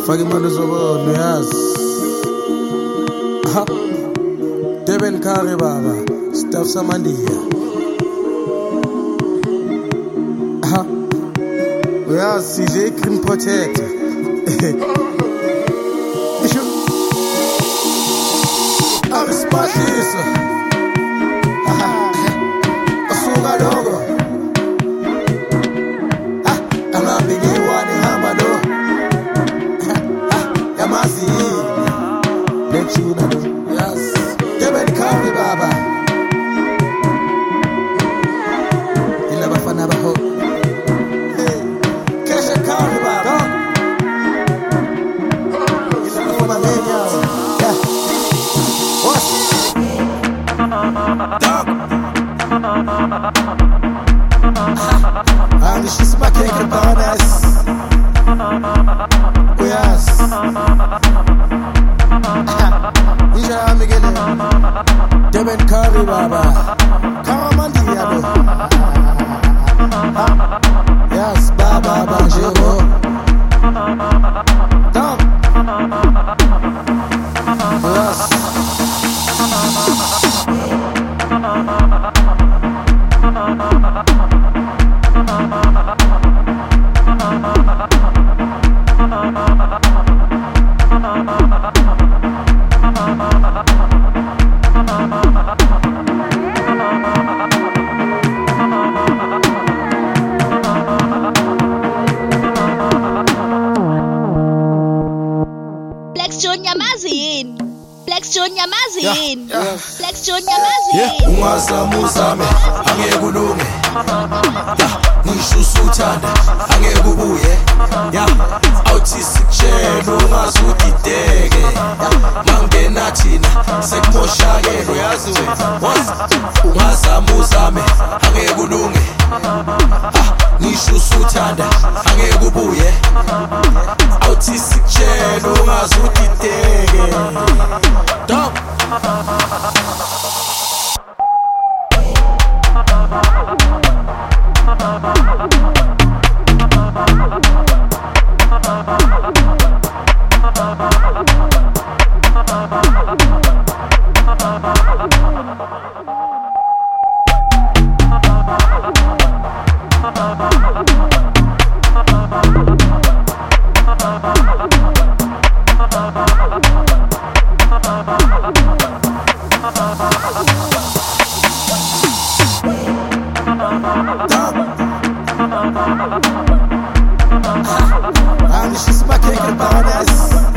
Fake imali zobona uyazi. Aha. Durban Curry baba, staff Samandia. Aha. Uyazi CJ Cream Protector. Isho. Arispathisa. Aha. Asuka logo. Yes, Durban Curry baba. Ila bafana baho. Hey, Kesha Curry baba. Ila bafana menya. Yeah. What? Dog. I'm just my cake bonus. Yes. Durban Curry baba, Karamandia do. Yes, baba bajero. Dog. Yes. Flex Nyamazin. Flex Nyamazin. Ungazamuzame angeke kulunge. Ngisho usuthanda angeke ubuye. Awuthi sikutshela ungazudideke. Mangena thina sekumoshakele uyazi wena. Ungazamuzame angeke kulunge. Ngisho usuthanda angeke ubuye. Awuthi sikutshela ungazudideke. Dog. I'm just my cake bonus.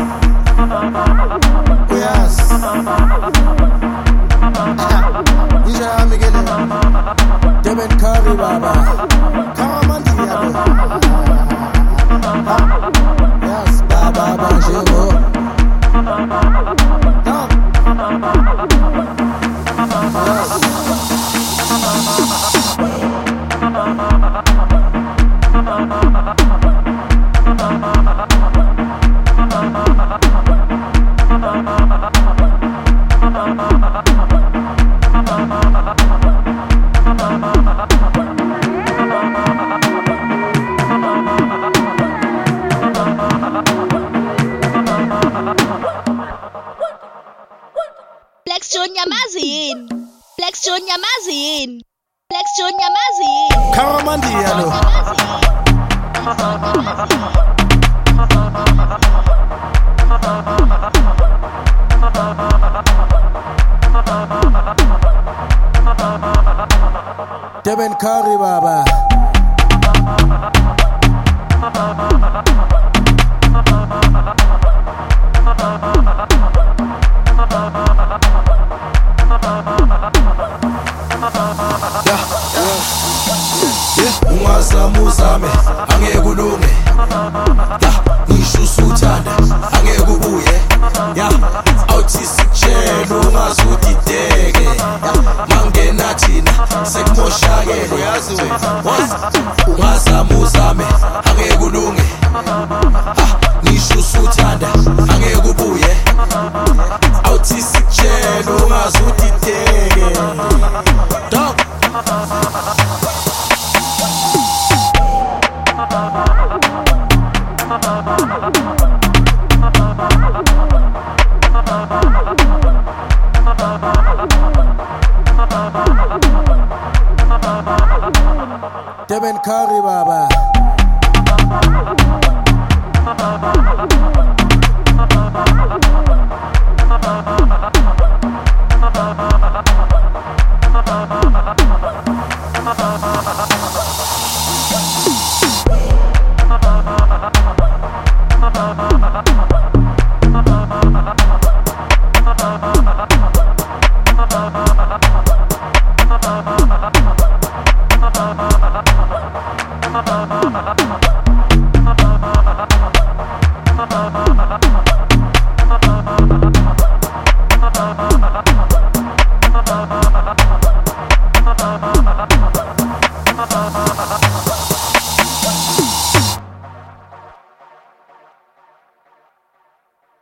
Yes. Durban Curry baba, Karamandia do. Yes, baba bajero. Dog. Yes. Flex Nyamazin. Karamandia do. Durban Curry baba. Ungazamuzame angeke kulunge. Ngisho usuthanda angeke ubuye. Awuthi sikutshela ungazudideke. Mangena thina sekumoshakele uyazi wena. Ungazamuzame angeke kulunge. Ngisho usuthanda angeke ubuye. Awuthi sikutshela ungazudideke. Dog. Durban Curry Baba.